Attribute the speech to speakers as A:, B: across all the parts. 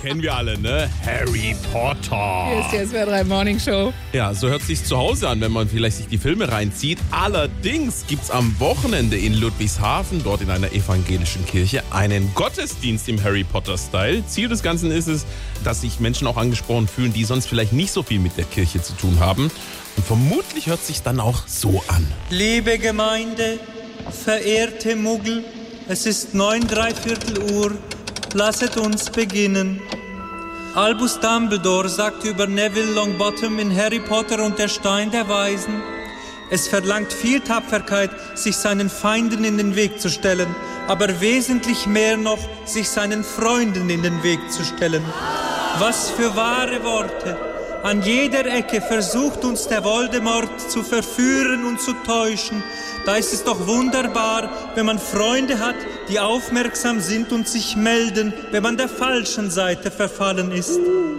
A: kennen wir alle, ne? Harry Potter.
B: Hier ist die SWR3 Morning Show.
A: Ja, so hört sich's zu Hause an, wenn man vielleicht sich die Filme reinzieht. Allerdings gibt's am Wochenende in Ludwigshafen, dort in einer evangelischen Kirche, einen Gottesdienst im Harry Potter-Style. Ziel des Ganzen ist es, dass sich Menschen auch angesprochen fühlen, die sonst vielleicht nicht so viel mit der Kirche zu tun haben. Und vermutlich hört sich's dann auch so an.
C: Liebe Gemeinde, verehrte Muggel, es ist 9:45 Uhr. Lasset uns beginnen. Albus Dumbledore sagt über Neville Longbottom in Harry Potter und der Stein der Weisen: Es verlangt viel Tapferkeit, sich seinen Feinden in den Weg zu stellen, aber wesentlich mehr noch, sich seinen Freunden in den Weg zu stellen. Was für wahre Worte! An jeder Ecke versucht uns der Voldemort zu verführen und zu täuschen. Da ist es doch wunderbar, wenn man Freunde hat, die aufmerksam sind und sich melden, wenn man der falschen Seite verfallen ist.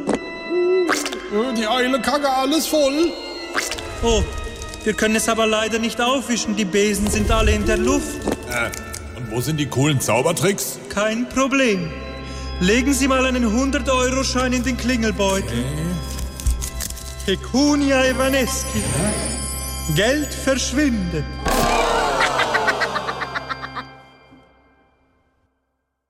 D: Die Eile kacke alles voll.
C: Oh, wir können es aber leider nicht aufwischen, die Besen sind alle in der Luft.
D: Und wo sind die coolen Zaubertricks?
C: Kein Problem. Legen Sie mal einen 100-Euro-Schein in den Klingelbeutel. Pecunia Evanesci. Geld verschwindet.